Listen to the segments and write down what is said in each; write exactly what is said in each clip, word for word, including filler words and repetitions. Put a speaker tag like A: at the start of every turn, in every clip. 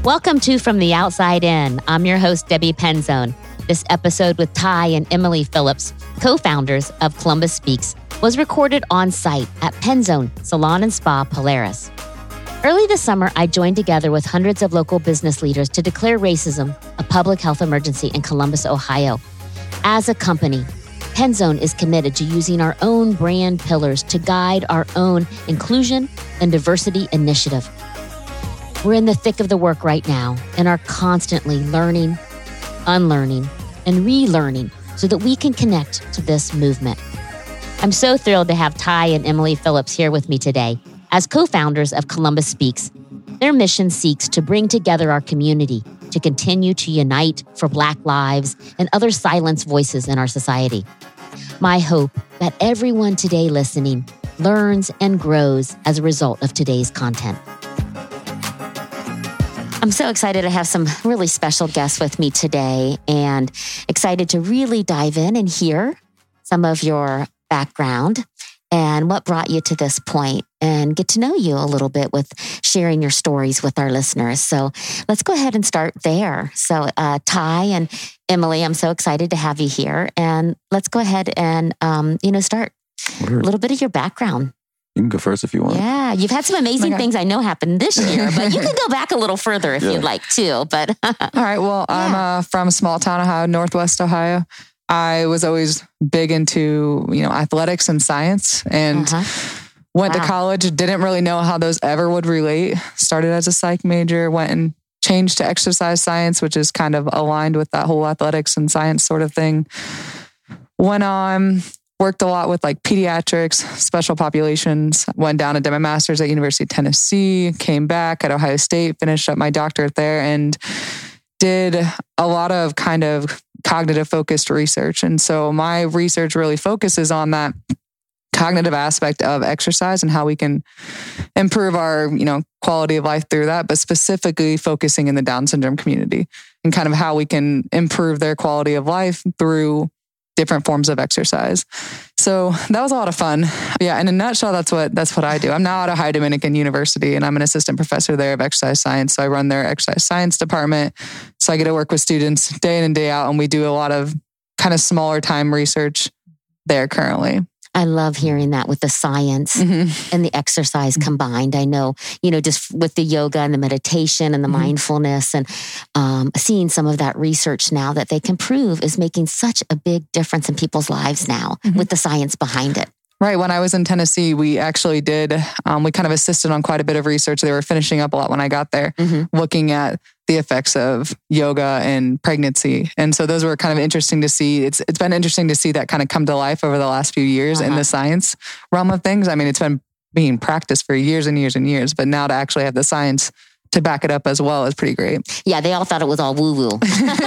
A: Welcome to From the Outside In. I'm your host, Debbie Penzone. This episode with Ty and Emily Phillips, co-founders of Columbus Speaks, was recorded on site at Penzone Salon and Spa Polaris. Early this summer, I joined together with hundreds of local business leaders to declare racism a public health emergency in Columbus, Ohio. As a company, Penzone is committed to using our own brand pillars to guide our own inclusion and diversity initiative. We're in the thick of the work right now and are constantly learning, unlearning, and relearning so that we can connect to this movement. I'm so thrilled to have Ty and Emily Phillips here with me today. As co-founders of Columbus Speaks, their mission seeks to bring together our community to continue to unite for Black lives and other silenced voices in our society. My hope that everyone today listening learns and grows as a result of today's content. I'm so excited to have some really special guests with me today and excited to really dive in and hear some of your background and what brought you to this point and get to know you a little bit with sharing your stories with our listeners. So let's go ahead and start there. So uh, Ty and Emily, I'm so excited to have you here. And let's go ahead and, um, you know, start a little bit of your background.
B: You can go first if you want.
A: Yeah, you've had some amazing
C: okay.
A: things I know happened this year, but you can go back a little further if yeah. you'd like to. But
C: all right, well, yeah. I'm uh, from small town Ohio, Northwest Ohio. I was always big into, you know, athletics and science and uh-huh. went wow. to college. Didn't really know how those ever would relate. Started as a psych major, went and changed to exercise science, which is kind of aligned with that whole athletics and science sort of thing. Went on... Worked a lot with like pediatrics, special populations, went down and did my master's at University of Tennessee, came back at Ohio State, finished up my doctorate there and did a lot of kind of cognitive focused research. And so my research really focuses on that cognitive aspect of exercise and how we can improve our, you know, quality of life through that, but specifically focusing in the Down syndrome community and kind of how we can improve their quality of life through different forms of exercise. So that was a lot of fun. Yeah, in a nutshell, that's what that's what I do. I'm now at Ohio Dominican University and I'm an assistant professor there of exercise science. So I run their exercise science department. So I get to work with students day in and day out. And we do a lot of kind of smaller time research there currently.
A: I love hearing that with the science mm-hmm. and the exercise mm-hmm. combined. I know, you know, just with the yoga and the meditation and the mm-hmm. mindfulness and um, seeing some of that research now that they can prove is making such a big difference in people's lives now mm-hmm. with the science behind it.
C: Right. When I was in Tennessee, we actually did, um, we kind of assisted on quite a bit of research. They were finishing up a lot when I got there, mm-hmm. looking at the effects of yoga and pregnancy. And so those were kind of interesting to see. It's It's been interesting to see that kind of come to life over the last few years uh-huh. in the science realm of things. I mean, it's been being practiced for years and years and years, but now to actually have the science to back it up as well is pretty great.
A: Yeah, they all thought it was all woo-woo.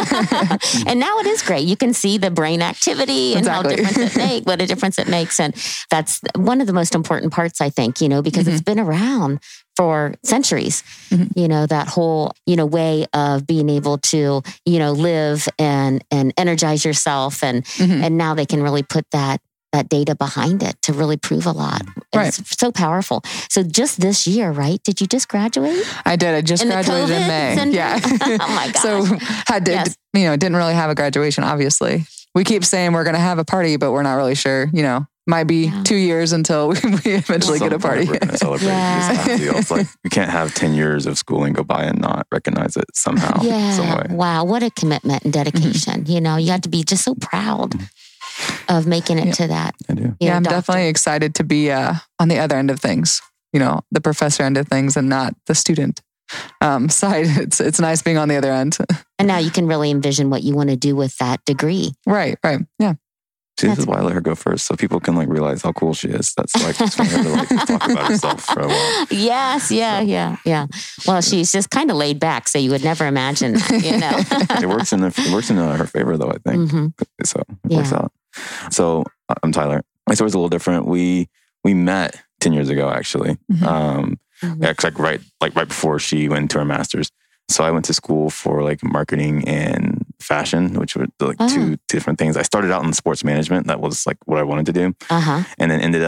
A: And now it is great. You can see the brain activity and exactly. how different it makes, what a difference it makes. And that's one of the most important parts, I think, you know, because mm-hmm. it's been around for centuries, mm-hmm. you know, that whole, you know, way of being able to, you know, live and and energize yourself. And mm-hmm. and now they can really put that that data behind it to really prove a lot. It's right. so powerful. So just this year, right? Did you just graduate?
C: I did. I just
A: in
C: graduated in May.
A: Syndrome?
C: Yeah.
A: Oh my gosh.
C: So I did, yes. you know, didn't really have a graduation, obviously. We keep saying we're going to have a party, but we're not really sure, you know. Might be yeah. two years until we, we eventually
B: Some
C: get a party.
B: We're going to celebrate.
A: Yeah.
B: It's like we can't have ten years of schooling go by and not recognize it somehow,
A: yeah.
B: some way.
A: Wow, what a commitment and dedication. Mm-hmm. You know, you have to be just so proud mm-hmm. of making it
C: yeah.
A: to that.
B: I do.
C: Yeah,
A: know,
C: I'm
A: doctor.
C: definitely excited to be uh, on the other end of things, you know, the professor end of things and not the student um, side. It's it's nice being on the other end.
A: And now you can really envision what you want to do with that degree.
C: Right, right. Yeah.
B: See, this is why I let her go first, so people can like realize how cool she is. That's like just for her to like talk about herself for a while.
A: Yes, yeah, so. yeah, yeah. Well, she's just kind of laid back, so you would never imagine that, you know.
B: It works in the, it works in uh, her favor, though. I think mm-hmm. so. It yeah. works out. So I'm Tyler. My story's a little different. We we met ten years ago, actually. Mm-hmm. Um, mm-hmm. Yeah, like right like right before she went to her master's. So I went to school for like marketing and fashion, which were like oh. two different things. I started out in sports management. That was like what I wanted to do. Uh-huh. And then ended up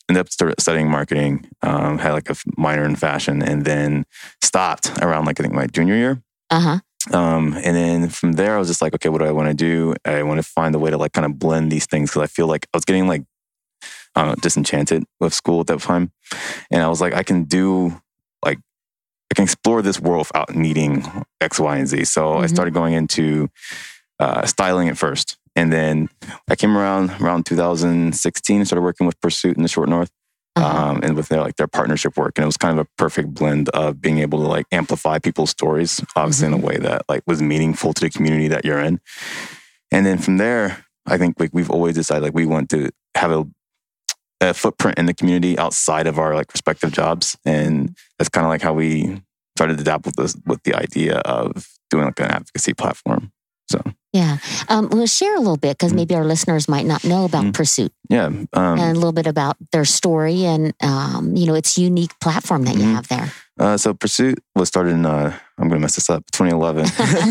B: ended up start studying marketing, um, had like a minor in fashion, and then stopped around like I think my junior year.
A: Uh-huh.
B: Um, and then from there, I was just like, okay, what do I want to do? I want to find a way to like kind of blend these things because I feel like I was getting like uh, disenchanted with school at that time. And I was like, I can do like, I can explore this world without needing X, Y, and Z. So mm-hmm. I started going into uh, styling at first. And then I came around around two thousand sixteen and started working with Pursuit in the Short North. Uh-huh. Um, and with their like their partnership work. And it was kind of a perfect blend of being able to like amplify people's stories, obviously mm-hmm. in a way that like was meaningful to the community that you're in. And then from there, I think like we've always decided like we want to have a, a footprint in the community outside of our like respective jobs. And that's kind of like how we started to dabble with this, with the idea of doing like an advocacy platform. So
A: yeah, um, we'll share a little bit because maybe our listeners might not know about mm-hmm. Pursuit.
B: Yeah, um,
A: and a little bit about their story and um, you know its unique platform that mm-hmm. you have there.
B: Uh, so Pursuit was started in uh, I'm going to mess this up twenty eleven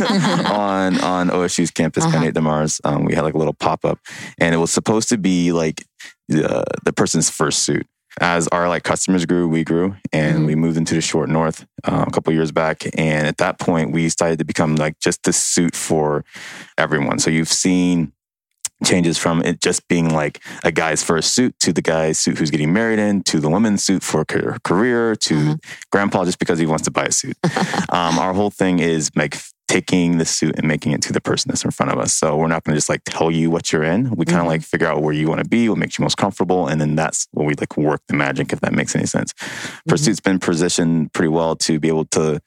B: on on O S U's campus, uh-huh. Kennedy DeMars. Um, we had like a little pop up, and it was supposed to be like the the person's first suit. As our like customers grew, we grew, and mm-hmm. we moved into the Short North uh, a couple years back. And at that point, we started to become like just the suit for everyone. So you've seen changes from it just being like a guy's first suit to the guy's suit who's getting married in, to the woman's suit for a career, to uh-huh. grandpa just because he wants to buy a suit. um, our whole thing is like taking the suit and making it to the person that's in front of us. So we're not going to just like tell you what you're in. We kind of mm-hmm. like figure out where you want to be, what makes you most comfortable. And then that's where we like work the magic, if that makes any sense. Mm-hmm. Pursuit's been positioned pretty well to be able to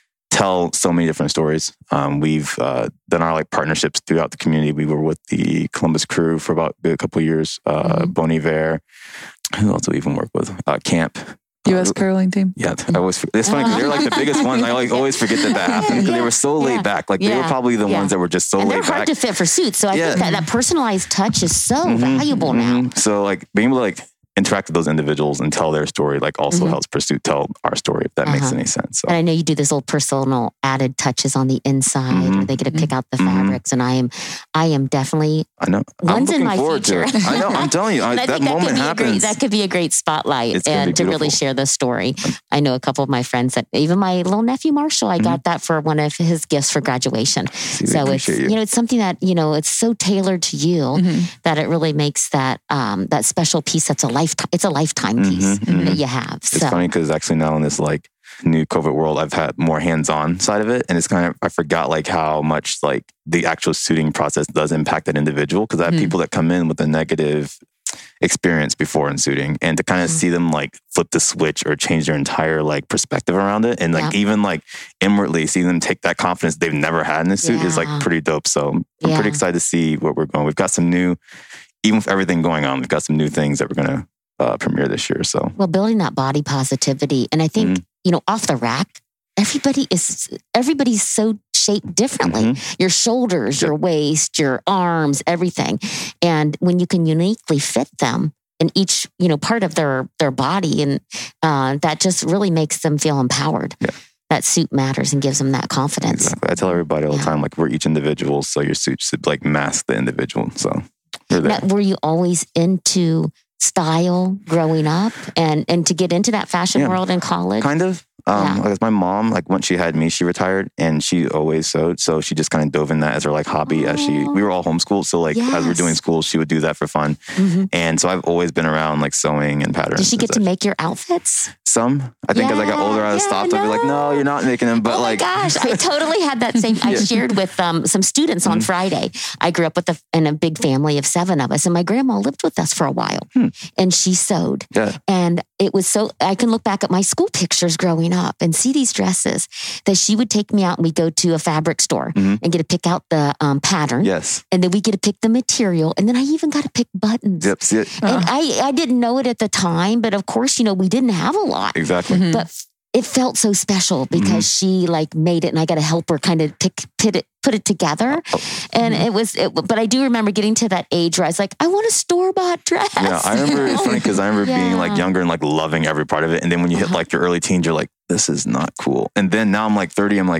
B: tell so many different stories. Um, we've uh, done our like partnerships throughout the community. We were with the Columbus Crew for about a couple of years. Uh, mm-hmm. Bon Iver. Who else do we even work with? Uh, Camp.
C: U S curling team.
B: Yeah, I always. It's funny because they're like the biggest ones. I like always forget that that happened because yeah. they were so laid yeah. back. Like yeah. they were probably the yeah. ones that were just so
A: and
B: laid
A: they're
B: back.
A: Hard to fit for suits, so I yeah. think that, that personalized touch is so mm-hmm. valuable
B: mm-hmm.
A: now.
B: So like being able to like interact with those individuals and tell their story, like also mm-hmm. helps Pursuit tell our story, if that uh-huh. makes any sense. So.
A: And I know you do this little personal added touches on the inside, mm-hmm. where they get to pick out the mm-hmm. fabrics. And I am, I am definitely.
B: I know.
A: One's
B: I'm
A: in my future.
B: I know. I'm telling you, I, that, that moment
A: that
B: happens.
A: Great, that could be a great spotlight and to really share the story. I know a couple of my friends that even my little nephew Marshall, I mm-hmm. got that for one of his gifts for graduation. See, so it's you. you know it's something that you know it's so tailored to you mm-hmm. that it really makes that um, that special piece. That's a lifetime. It's a lifetime. piece mm-hmm, that you have.
B: It's so. funny because actually now in this like new COVID world, I've had more hands-on side of it. And it's kind of, I forgot like how much like the actual suiting process does impact that individual. Because I have mm-hmm. people that come in with a negative experience before in suiting, and to kind of mm-hmm. see them like flip the switch or change their entire like perspective around it. And like yeah. even like inwardly see them take that confidence they've never had in a suit yeah. is like pretty dope. So I'm yeah. pretty excited to see where we're going. We've got some new, even with everything going on, we've got some new things that we're going to Uh, premiere this year. So
A: well, building that body positivity, and I think mm-hmm. you know, off the rack, everybody is everybody's so shaped differently. Mm-hmm. Your shoulders, yep. your waist, your arms, everything, and when you can uniquely fit them in each you know part of their their body, and uh, that just really makes them feel empowered. Yeah. That suit matters and gives them that confidence.
B: Exactly. I tell everybody all yeah. the time, like we're each individual, so your suit should like mask the individual. So you're there.
A: Now, were you always into style growing up and and to get into that fashion yeah. world in college?
B: Kind of. Um, yeah. Like my mom, like once she had me, she retired and she always sewed. So she just kind of dove in that as her like hobby. Oh. As she, we were all homeschooled. So like yes. as we we're doing school, she would do that for fun. Mm-hmm. And so I've always been around like sewing and patterns.
A: Did she get to make your outfits?
B: Some. I think yeah, as I got older, I yeah, stopped. No. I'd be like, no, you're not making them. But
A: oh
B: like,
A: my gosh, I totally had that same. I yeah. shared with um, some students on mm-hmm. Friday. I grew up with a, in a big family of seven of us, and my grandma lived with us for a while, hmm. and she sewed. Yeah. And it was so. I can look back at my school pictures growing up and see these dresses that she would take me out, and we go to a fabric store mm-hmm. and get to pick out the um, pattern.
B: Yes.
A: And then we get to pick the material, and then I even got to pick buttons.
B: Yep. See it.
A: And uh-huh. I I didn't know it at the time, but of course, you know, we didn't have a lot.
B: Exactly. Mm-hmm.
A: But it felt so special because mm-hmm. she like made it, and I got to help her kind of pick put it put it together. Oh. And mm-hmm. it was, it, but I do remember getting to that age where I was like, I want a store bought dress.
B: Yeah, I remember. It's funny because I remember yeah. being like younger and like loving every part of it, and then when you hit like your early teens, you're like, this is not cool. And then now I'm like thirty, I'm like,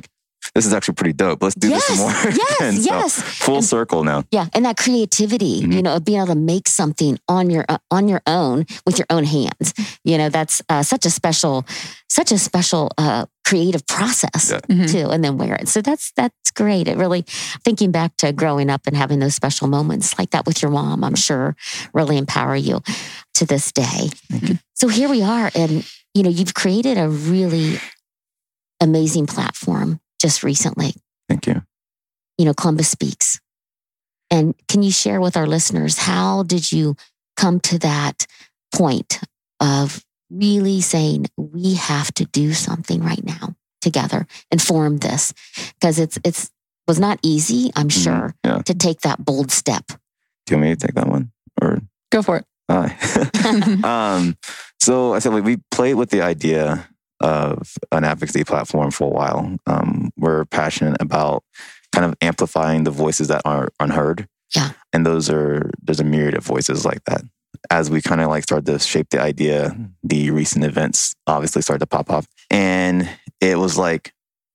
B: this is actually pretty dope. Let's do
A: yes,
B: this more.
A: Yes,
B: and so,
A: yes.
B: Full
A: and,
B: circle now.
A: Yeah, and that creativity, mm-hmm. you know, of being able to make something on your uh, on your own with your own hands. You know, that's uh, such a special, such a special uh, creative process yeah. mm-hmm. too, and then wear it. So that's that's great. It really, thinking back to growing up and having those special moments like that with your mom, I'm sure really empower you to this day. So here we are, and you know, you've created a really amazing platform just recently.
B: Thank you.
A: You know, Columbus Speaks. And can you share with our listeners, how did you come to that point of really saying, we have to do something right now together and form this? Because it's it's was not easy, I'm sure, mm, yeah. to take that bold step.
B: Do you want me to take that one? Or
C: go for it.
B: Uh, um, so I said, like, we played with the idea of an advocacy platform for a while. Um, we're passionate about kind of amplifying the voices that are unheard.
A: Yeah.
B: And those are, there's a myriad of voices like that. As we kind of like started to shape the idea, the recent events obviously started to pop up. And it was like,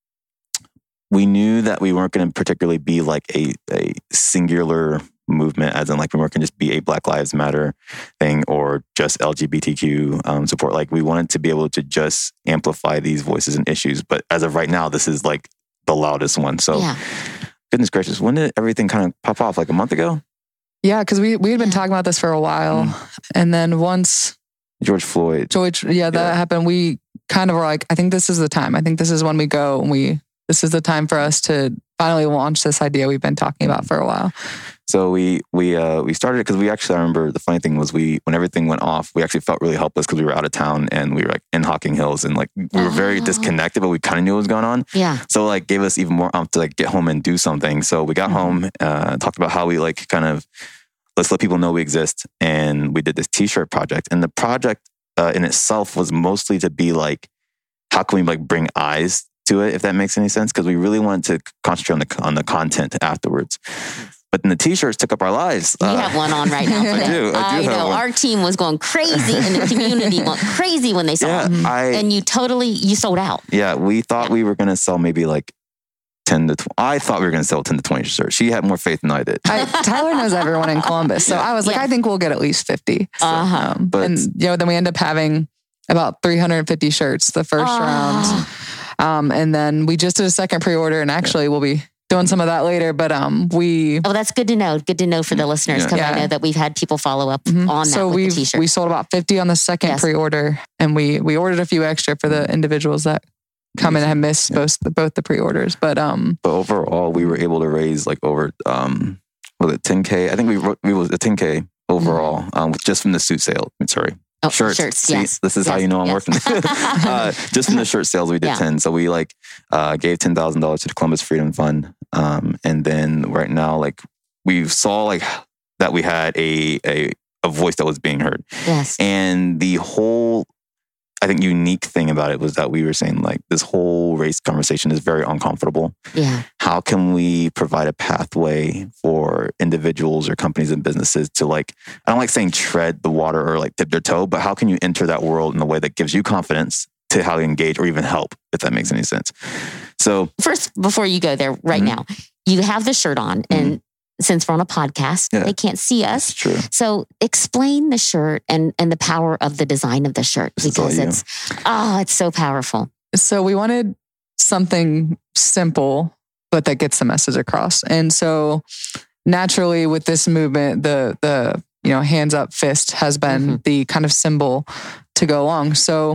B: we knew that we weren't going to particularly be like a, a singular movement, as in like we weren't going to just be a Black Lives Matter thing or just L G B T Q um, support. Like we wanted to be able to just amplify these voices and issues. But as of right now, this is like the loudest one. So yeah. Goodness gracious, when did everything kind of pop off? Like a month ago?
C: Yeah, because we, we had been talking about this for a while. Mm. And then once
B: George Floyd.
C: George, yeah, that yeah. happened. We kind of were like, I think this is the time. I think this is when we go and we, this is the time for us to finally launch this idea we've been talking about for a while.
B: So we we uh, we started because we actually, I remember the funny thing was we, when everything went off, we actually felt really helpless because we were out of town and we were like in Hocking Hills and like we were very oh. disconnected, but we kind of knew what was going on.
A: Yeah.
B: So like gave us even more umph to like get home and do something. So we got mm-hmm. home, uh, talked about how we like kind of, let's let people know we exist. And we did this t-shirt project. And the project uh, in itself was mostly to be like, how can we like bring eyes to it, if that makes any sense? Because we really wanted to concentrate on the on the content afterwards. But then the t-shirts took up our lives.
A: You uh, have one on right now.
B: I do. I, do
A: I know. One. Our team was going crazy and the community went crazy when they saw
B: yeah,
A: it.
B: I,
A: and you totally, you sold out.
B: Yeah, we thought yeah. we were going to sell maybe like ten to twenty. I thought we were going to sell ten to twenty shirts. She had more faith than I did.
C: I, Tyler knows everyone in Columbus. So yeah. I was like, yeah. I think we'll get at least fifty. So,
A: uh-huh.
C: um, but, and you know, then we end up having about three hundred fifty shirts the first uh. round. Um, and then we just did a second pre-order and actually yeah. we'll be doing some of that later, but um, we...
A: Oh, that's good to know. Good to know for the listeners, because yeah. I know that we've had people follow up mm-hmm. on that
C: so
A: with
C: we
A: the t-shirt.
C: we sold about fifty on the second yes. pre-order, and we we ordered a few extra for the individuals that come in and have missed yeah. both, both the pre-orders. But um,
B: but overall, we were able to raise like over, um, was it ten K? I think we wrote, we was a ten K overall, mm-hmm. um, just from the suit sale. Sorry.
A: Oh,
B: shirts.
A: shirts
B: See,
A: yes.
B: This is
A: yes.
B: how you know I'm
A: yes.
B: working. uh, just from the shirt sales, we did yeah. ten. So we like uh, gave ten thousand dollars to the Columbus Freedom Fund. Um, and then right now, like we saw like that we had a, a, a voice that was being heard.
A: Yes.
B: And the whole, I think, unique thing about it was that we were saying like this whole race conversation is very uncomfortable.
A: Yeah.
B: How can we provide a pathway for individuals or companies and businesses to like, I don't like saying tread the water or like dip their toe, but how can you enter that world in a way that gives you confidence to how to engage or even help, if that makes any sense? So
A: first, before you go there right mm-hmm. now, you have the shirt on and mm-hmm. since we're on a podcast, yeah. they can't see us.
B: That's true.
A: So explain the shirt and, and the power of the design of the shirt,
B: this
A: because it's, oh, it's so powerful.
C: So we wanted something simple, but that gets the message across. And so naturally with this movement, the, the, you know, hands up fist has been mm-hmm. the kind of symbol to go along. So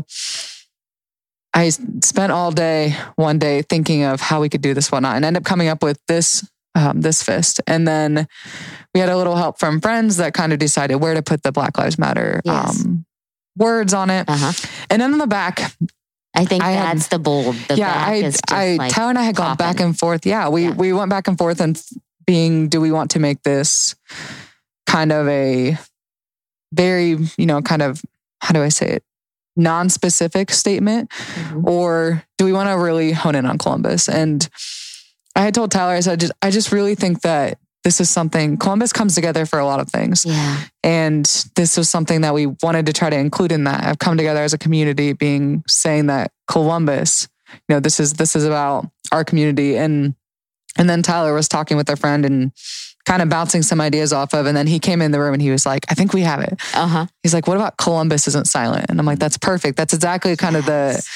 C: I spent all day, one day thinking of how we could do this, whatnot, and ended up coming up with this Um, this fist. And then we had a little help from friends that kind of decided where to put the Black Lives Matter
A: yes.
C: um, words on it.
A: Uh-huh.
C: And then on the back,
A: I think
C: I
A: that's
C: had,
A: the bold. The
C: yeah,
A: back
C: I,
A: is just
C: I,
A: like
C: Tyler and I had gone
A: popping.
C: back and forth. Yeah, we,
A: yeah.
C: we went back and forth and being, do we want to make this kind of a very, you know, kind of, how do I say it? Non-specific statement, mm-hmm. or do we want to really hone in on Columbus? And I had told Tyler, I said, I just, I just really think that this is something, Columbus comes together for a lot of things.
A: Yeah.
C: And this was something that we wanted to try to include in that. I've come together as a community being saying that Columbus, you know, this is, this is about our community. And and then Tyler was talking with a friend and kind of bouncing some ideas off of. And then he came in the room and he was like, I think we have it. Uh-huh. He's like, what about Columbus Isn't Silent? And I'm like, that's perfect. That's exactly kind yes. of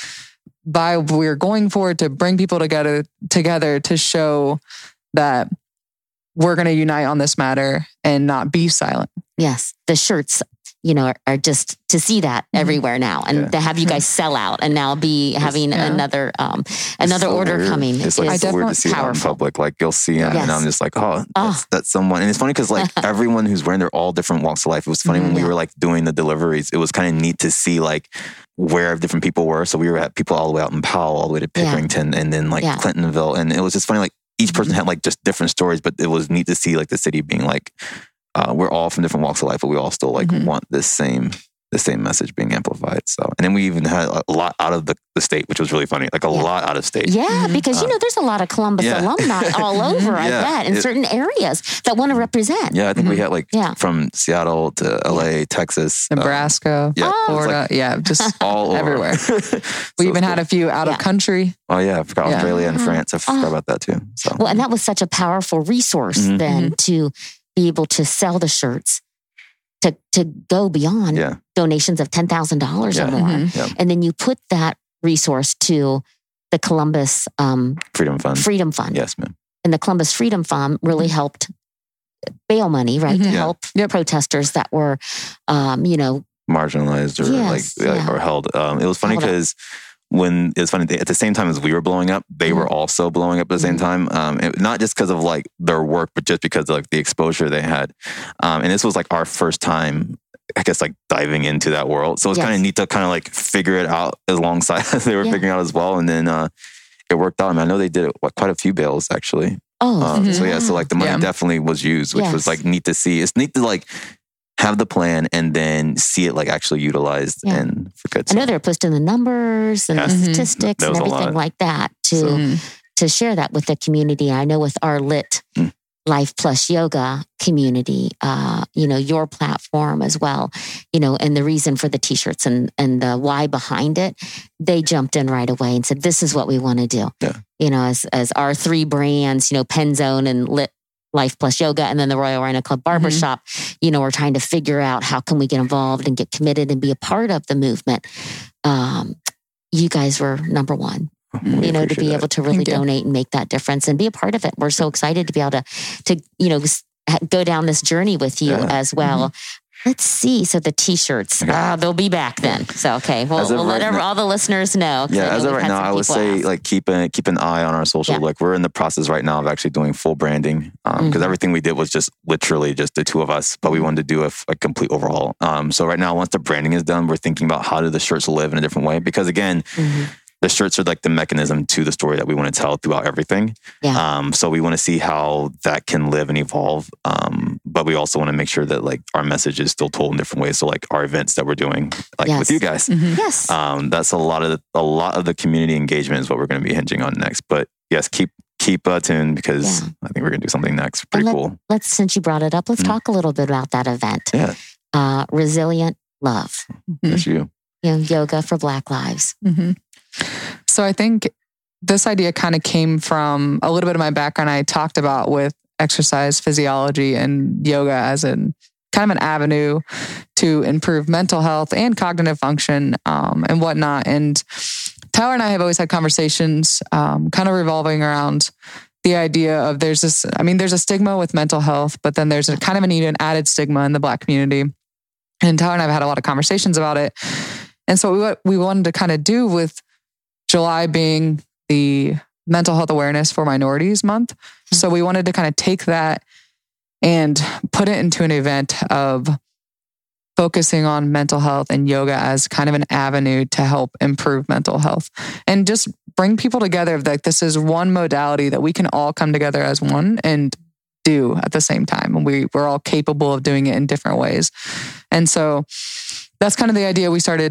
C: the vibe we're going for, to bring people together together to show that we're going to unite on this matter and not be silent.
A: Yes. The shirts, you know, are, are just to see that mm-hmm. everywhere now, and yeah. to have you guys sell out and now be having yeah. another um another so order
B: weird.
A: coming.
B: It's like so weird to see powerful. It out in public. Like you'll see it, yes. and I'm just like, oh, that's, oh. that's someone. And it's funny because like everyone who's wearing, they're all different walks of life. It was funny mm-hmm. when we yeah. were like doing the deliveries. It was kind of neat to see like where different people were. So we were at people all the way out in Powell, all the way to Pickerington, yeah. and then like yeah. Clintonville, and it was just funny. Like each person had like just different stories, but it was neat to see like the city being like, uh, we're all from different walks of life, but we all still like mm-hmm. want this same, the same message being amplified. So, and then we even had a lot out of the, the state, which was really funny, like a yeah. lot out of state.
A: Yeah, mm-hmm. because uh, you know, there's a lot of Columbus yeah. alumni all over, I yeah. bet, in it, certain areas that want to represent.
B: Yeah, I think mm-hmm. we had like yeah. from Seattle to L A, yeah. Texas,
C: Nebraska,
B: um, yeah,
C: Florida,
B: like
C: yeah, just all everywhere.
B: so
C: we even
B: cool.
C: had a few out
A: yeah.
C: of country.
B: Oh yeah, I forgot yeah. Australia and France. I forgot oh. about that too. So
A: well, and that was such a powerful resource mm-hmm. then to be able to sell the shirts. To, to go beyond yeah. donations of ten thousand dollars yeah. or more. Mm-hmm. Yeah. And then you put that resource to the Columbus um,
B: Freedom Fund.
A: Freedom Fund.
B: Yes, ma'am.
A: And the Columbus Freedom Fund really mm-hmm. helped bail money, right? Mm-hmm. To yeah. help yep. protesters that were, um, you know,
B: marginalized or yes, like yeah. or held. Um, it was funny because when it was funny at the same time as we were blowing up, they mm-hmm. were also blowing up at the same time. Um, it, not just because of like their work, but just because of like the exposure they had. Um, and this was like our first time, I guess, like diving into that world. So it was yes. kind of neat to kind of like figure it out alongside as they were yeah. figuring out as well. And then uh, it worked out. I mean, I know they did what, quite a few bails actually.
A: Oh,
B: um, mm-hmm. so yeah, so like the money yeah. definitely was used, which yes. was like neat to see. It's neat to like have the plan and then see it like actually utilized yeah. and for good.
A: I know they're posting the numbers and yes. the statistics mm-hmm. and everything like that to so, mm. to share that with the community. I know with our Lit mm. Life Plus Yoga community, uh, you know, your platform as well, you know, and the reason for the t-shirts and, and the why behind it, they jumped in right away and said, this is what we want to do.
B: Yeah.
A: You know, as, as our three brands, you know, Penzone and Lit Life Plus Yoga, and then the Royal Rhino Club Barbershop, mm-hmm. you know, we're trying to figure out how can we get involved and get committed and be a part of the movement. Um, you guys were number one, we you know, to be that. able to really donate and make that difference and be a part of it. We're so excited to be able to, to you know, go down this journey with you yeah. as well. Mm-hmm. Let's see. So the t-shirts, okay. uh, they'll be back then. So, okay. We'll, we'll let right now, all the listeners know.
B: Yeah, as of right now, I would say ask. like keep, a, keep an eye on our social. Yeah. Like we're in the process right now of actually doing full branding because um, mm-hmm. everything we did was just literally just the two of us, but we wanted to do a, a complete overhaul. Um, so right now, once the branding is done, we're thinking about how do the shirts live in a different way? Because again, mm-hmm. the shirts are like the mechanism to the story that we want to tell throughout everything. Yeah. Um, so we want to see how that can live and evolve. Um, but we also want to make sure that like our message is still told in different ways. So like our events that we're doing, like yes. with you guys,
A: mm-hmm. yes,
B: um, that's a lot of the, a lot of the community engagement is what we're going to be hinging on next. But yes, keep keep uh, tuned because yeah. I think we're going to do something next. Pretty let, cool.
A: Let's since you brought it up, let's mm-hmm. talk a little bit about that event.
B: Yeah,
A: uh, Resilient Love.
B: Mm-hmm. That's you.
A: You know, yoga for Black lives.
C: Mm-hmm. So I think this idea kind of came from a little bit of my background I talked about with exercise physiology and yoga as an kind of an avenue to improve mental health and cognitive function um, and whatnot. And Tyler and I have always had conversations um, kind of revolving around the idea of there's this, I mean, there's a stigma with mental health, but then there's a kind of an even added stigma in the Black community. And Tyler and I have had a lot of conversations about it. And so what we wanted to kind of do with July being the Mental Health Awareness for Minorities Month. Mm-hmm. So we wanted to kind of take that and put it into an event of focusing on mental health and yoga as kind of an avenue to help improve mental health and just bring people together. Like this is one modality that we can all come together as one and do at the same time. And we, we're all capable of doing it in different ways. And so that's kind of the idea we started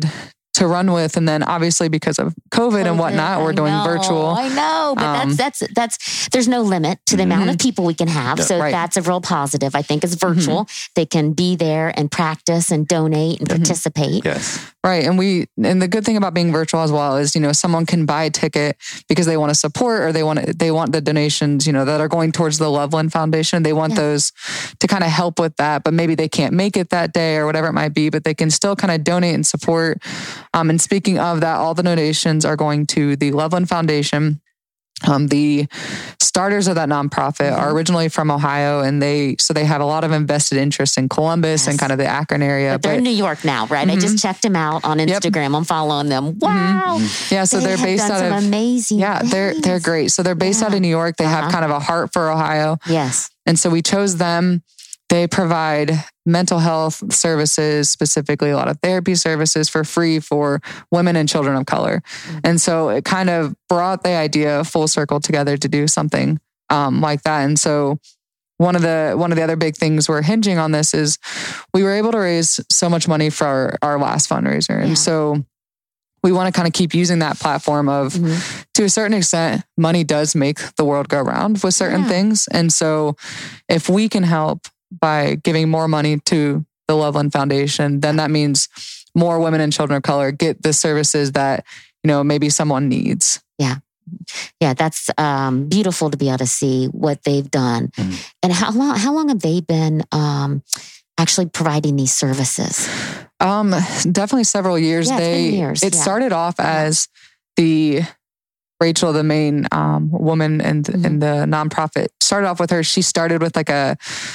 C: to run with. And then obviously because of COVID, COVID and whatnot, we're doing
A: I know,
C: virtual.
A: I know, but um, that's, that's, that's, there's no limit to the mm-hmm. amount of people we can have. Yeah, so right. that's a real positive. I think it's virtual. Mm-hmm. They can be there and practice and donate and mm-hmm. participate.
B: Yes.
C: Right. And we, and the good thing about being virtual as well is, you know, someone can buy a ticket because they want to support or they want to, they want the donations, you know, that are going towards the Loveland Foundation. They want yeah. those to kind of help with that, but maybe they can't make it that day or whatever it might be, but they can still kind of donate and support. Um, and speaking of that, all the donations are going to the Loveland Foundation. Um, the starters of that nonprofit mm-hmm. are originally from Ohio, and they so they have a lot of invested interest in Columbus yes. and kind of the Akron area.
A: But they're but, in New York now, right? Mm-hmm. I just checked them out on Instagram. Yep. I'm following them. Wow,
C: mm-hmm. yeah. So
A: they
C: they're based
A: done
C: out
A: some
C: of
A: amazing.
C: Yeah,
A: things.
C: they're they're great. So they're based yeah. out of New York. They uh-huh. have kind of a heart for Ohio.
A: Yes,
C: and so we chose them. They provide mental health services, specifically a lot of therapy services for free for women and children of color. Mm-hmm. And so it kind of brought the idea full circle together to do something um, like that. And so one of the one of the other big things we're hinging on this is we were able to raise so much money for our, our last fundraiser. Yeah. And so we want to kind of keep using that platform of, mm-hmm. to a certain extent, money does make the world go round with certain yeah. things. And so if we can help by giving more money to the Loveland Foundation, then that means more women and children of color get the services that, you know, maybe someone needs.
A: Yeah. Yeah, that's um, beautiful to be able to see what they've done. Mm-hmm. And how long, how long have they been um, actually providing these services?
C: Um, definitely several years.
A: Yeah,
C: they,
A: it's been years.
C: It
A: yeah.
C: started off as the Rachel, the main um, woman in, mm-hmm. in the nonprofit, started off with her. She started with like a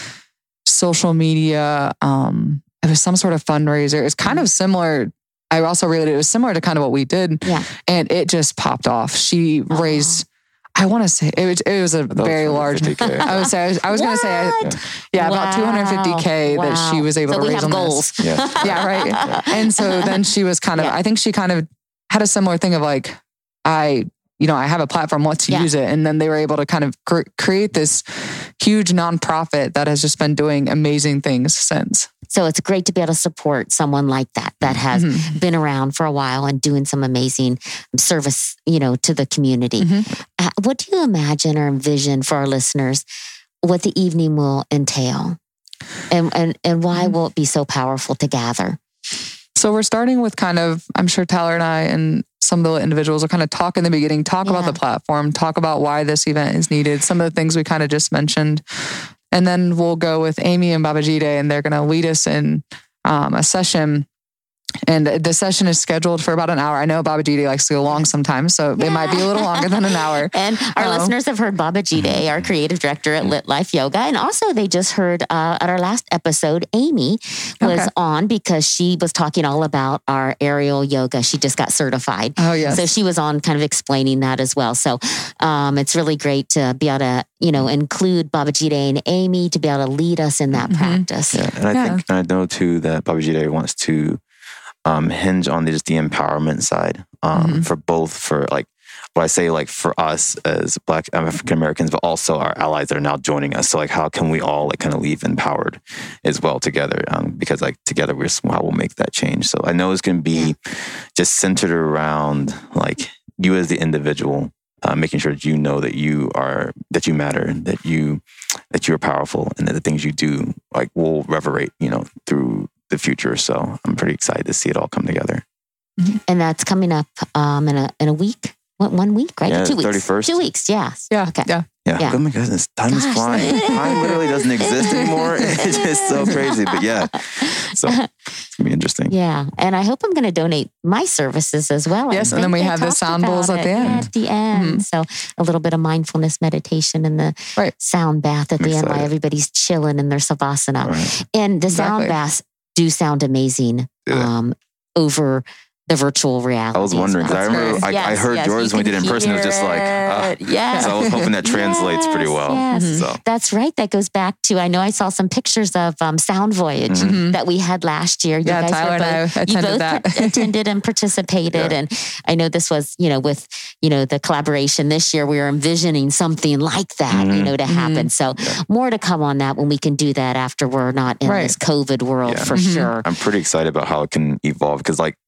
C: social media. Um, it was some sort of fundraiser. It's kind of similar. I also related it was similar to kind of what we did.
A: Yeah.
C: And it just popped off. She oh. raised, I want to say it was, it was a very large, I would say, I was, I was going to say, I, yeah, wow. about two hundred fifty K wow. that she was able
A: so
C: to
A: we
C: raise
A: have
C: on
A: goals.
C: this. Yeah. yeah. Right. Yeah. And so then she was kind of, yeah. I think she kind of had a similar thing of like, I, you know, I have a platform, let's yeah. use it. And then they were able to kind of cr- create this huge nonprofit that has just been doing amazing things since.
A: So it's great to be able to support someone like that, that has mm-hmm. been around for a while and doing some amazing service, you know, to the community. Mm-hmm. Uh, what do you imagine or envision for our listeners, what the evening will entail? And, and, and why mm-hmm. will it be so powerful to gather?
C: So we're starting with kind of, I'm sure Tyler and I and some of the individuals will kind of talk in the beginning, talk yeah. about the platform, talk about why this event is needed, some of the things we kind of just mentioned. And then we'll go with Amy and Babajide, and they're going to lead us in um, a session. And the session is scheduled for about an hour. I know Babajide likes to go long sometimes, so yeah. it might be a little longer than an hour.
A: And our um, listeners have heard Babajide, our creative director at Lit Life Yoga. And also they just heard uh, at our last episode, Amy was okay. on because she was talking all about our aerial yoga. She just got certified.
C: Oh, yes.
A: So she was on kind of explaining that as well. So um, it's really great to be able to, you know, include Babajide and Amy to be able to lead us in that mm-hmm. practice.
B: Yeah. And I yeah. think, I know too, that Babajide wants to Um, hinge on the, just the empowerment side um, mm-hmm. for both for like what I say like for us as Black African Americans, but also our allies that are now joining us. So like how can we all like kind of leave empowered as well together? Um, because like together we're how we'll make that change. So I know it's going to be just centered around like you as the individual, uh, making sure that you know that you are that you matter, that you that you're powerful, and that the things you do like will reverberate, you know, through the future. So I'm pretty excited to see it all come together.
A: Mm-hmm. And that's coming up um, in a in a week. What, one week, right?
B: Yeah,
A: Two weeks.
B: thirty-first.
A: Two weeks, yes.
C: Yeah.
A: Okay.
C: Yeah.
B: Yeah. yeah. Oh my goodness. Time Gosh. is flying. Time literally doesn't exist anymore. It's just so crazy. But yeah. So it's going to be interesting.
A: Yeah. And I hope I'm going to donate my services as well.
C: Yes. And then we have the sound bowls at the end.
A: Yeah, at the end. Mm-hmm. So a little bit of mindfulness meditation and the right. sound bath at I'm the excited. end while everybody's chilling in their savasana. Right. And the exactly. sound baths do sound amazing um, over the virtual reality.
B: I was wondering, because I remember I, yes, I heard yes, yours when we did it in person. It was just like, uh,
A: yes.
B: So I was hoping that translates yes, pretty well.
A: Yes.
B: Mm-hmm. So.
A: That's right. That goes back to, I know I saw some pictures of um, Sound Voyage mm-hmm. that we had last year. You
C: yeah,
A: guys
C: Tyler
A: both,
C: and I attended
A: you both
C: that.
A: attended and participated. Yeah. And I know this was, you know, with, you know, the collaboration this year, we were envisioning something like that, mm-hmm. you know, to happen. Mm-hmm. So yeah. more to come on that when we can do that after we're not in right. this COVID world yeah.
B: for
A: mm-hmm. sure.
B: I'm pretty excited about how it can evolve because like even when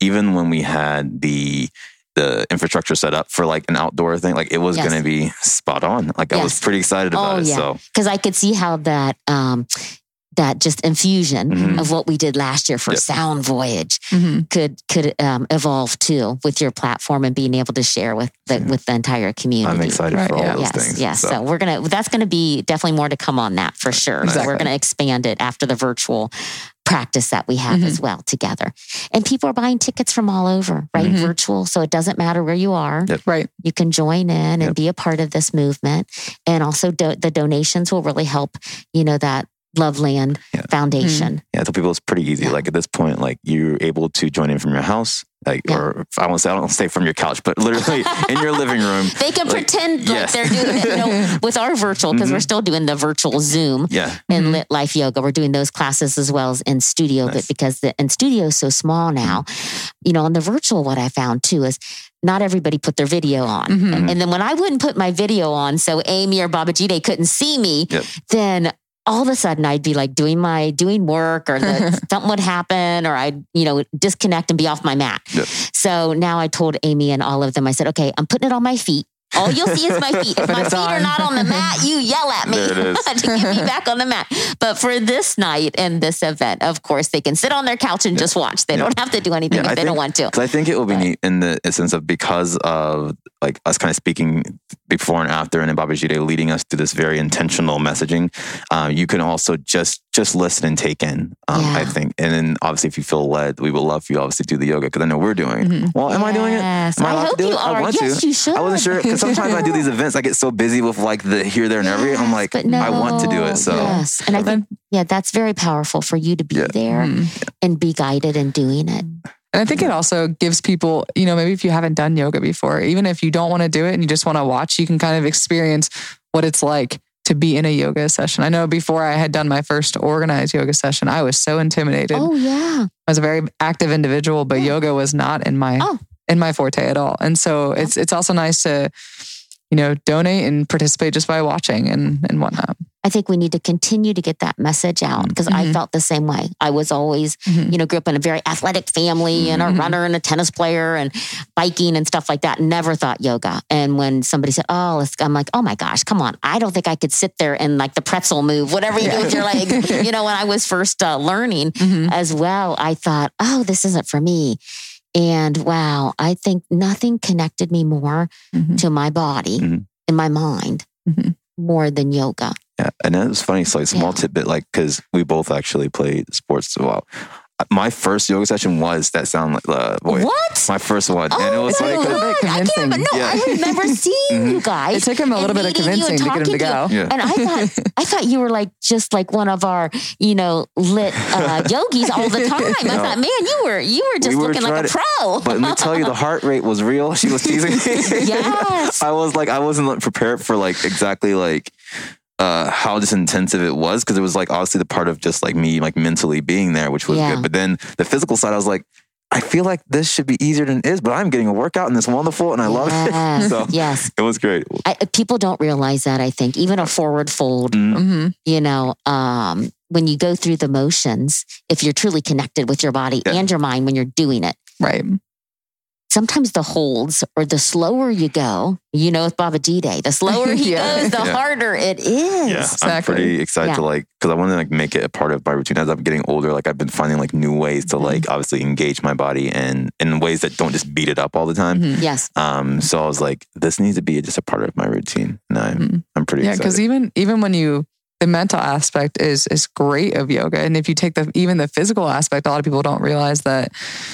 B: when we had the the infrastructure set up for like an outdoor thing, like it was yes. going to be spot on. Like yes. I was pretty excited about oh, it. Yeah. So
A: because I could see how that um, that just infusion mm-hmm. of what we did last year for yep. Sound Voyage mm-hmm. could could um, evolve too with your platform and being able to share with the yeah. with the entire community.
B: I'm excited right, for all
A: yeah.
B: those
A: yes,
B: things.
A: Yes, so. so we're gonna that's gonna be definitely more to come on that for sure. Exactly. So we're gonna expand it after the virtual practice that we have mm-hmm. as well together. And people are buying tickets from all over, right? Mm-hmm. Virtual. So it doesn't matter where you are.
C: Yep. Right.
A: You can join in and
B: yep.
A: be a part of this movement. And also do- the donations will really help, you know, that Loveland yeah. Foundation.
B: Mm-hmm. Yeah, I tell people it's pretty easy. Yeah. Like at this point, like you're able to join in from your house. Like, yeah. or I won't say, I don't say from your couch, but literally in your living room.
A: They can like, pretend yes. like they're doing it, you know, with our virtual, because mm-hmm. we're still doing the virtual Zoom
B: yeah.
A: and
B: mm-hmm.
A: Lit Life Yoga. We're doing those classes as well as in studio, nice. But because the in studio is so small now, you know, on the virtual, what I found too is not everybody put their video on. Mm-hmm. And, and then when I wouldn't put my video on, so Amy or Babajide couldn't see me, yep. then all of a sudden I'd be like doing my, doing work or the, something would happen or I'd, you know, disconnect and be off my mat.
B: Yep.
A: So now I told Amy and all of them, I said, okay, I'm putting it on my feet. All you'll see is my feet. If my feet on. are not on the mat, you yell at me to get me back on the mat. But for this night and this event, of course, they can sit on their couch and yeah. just watch. They yeah. don't have to do anything yeah, if I they think, don't want to.
B: Because I think it will be right. neat in the sense of because of like us kind of speaking before and after, and then Babajide leading us to this very intentional messaging. Um, you can also just just listen and take in. Um, yeah. I think, and then obviously, if you feel led, we would love for you obviously do the yoga because I know we're doing. Mm-hmm. Well, am yes. I doing it? Am I,
A: I hope
B: to do
A: you
B: it?
A: are.
B: I want
A: yes,
B: to.
A: You should.
B: I wasn't sure because sometimes when I do these events, I get so busy with like the here, there, and yes, everywhere. I'm like, no, I want to do it. So
A: yes, and I think yeah, that's very powerful for you to be yeah. there mm-hmm. and be guided in doing it.
C: And I think it also gives people, you know, maybe if you haven't done yoga before, even if you don't want to do it and you just want to watch, you can kind of experience what it's like to be in a yoga session. I know before I had done my first organized yoga session, I was so intimidated.
A: Oh, yeah.
C: I was a very active individual, but yeah. yoga was not in my oh. in my forte at all. And so it's it's also nice to, you know, donate and participate just by watching and, and whatnot.
A: I think we need to continue to get that message out because mm-hmm. I felt the same way. I was always, mm-hmm. you know, grew up in a very athletic family mm-hmm. and a runner and a tennis player and biking and stuff like that. Never thought yoga. And when somebody said, oh, let's, I'm like, oh my gosh, come on. I don't think I could sit there and like the pretzel move, whatever you yeah. do with your leg. You know, when I was first uh, learning mm-hmm. as well, I thought, oh, this isn't for me. And wow, I think nothing connected me more mm-hmm. to my body mm-hmm. and my mind mm-hmm. more than yoga.
B: Yeah, and it was funny. So, like, small yeah. tidbit, like, because we both actually played sports as well. My first yoga session was that sound like uh, boy.
A: What?
B: My first one,
A: oh,
B: and it was like
A: I can't. But no,
B: yeah.
A: I remember seeing you guys.
C: It took him a little bit of convincing to get him to go.
A: Yeah. And I thought, I thought you were like just like one of our, you know, lit uh, yogis all the time. I no. thought, man, you were you were just we were looking like a to, pro.
B: But let me tell you, the heart rate was real. She was teasing me.
A: Yes.
B: I was like, I wasn't prepared for like exactly like. Uh, how just intensive it was because it was like obviously the part of just like me like mentally being there, which was yeah. good. But then the physical side, I was like, I feel like this should be easier than it is, but I'm getting a workout and it's wonderful and I love
A: yes.
B: it. So
A: yes,
B: it was great.
A: I, people don't realize that. I think even a forward fold, mm-hmm. you know, um, when you go through the motions, if you're truly connected with your body yeah. and your mind when you're doing it,
C: right.
A: Sometimes the holds or the slower you go, you know, with Babajide, the slower he yeah. goes, the yeah. harder it is.
B: Yeah, exactly. I'm pretty excited yeah. to like, because I want to like make it a part of my routine as I'm getting older. Like I've been finding like new ways to mm-hmm. like obviously engage my body and in ways that don't just beat it up all the time.
A: Mm-hmm. Yes.
B: Um. So I was like, this needs to be just a part of my routine, and I'm mm-hmm. I'm pretty
C: yeah,
B: excited.
C: because even even when you the mental aspect is is great of yoga, and if you take the even the physical aspect, a lot of people don't realize that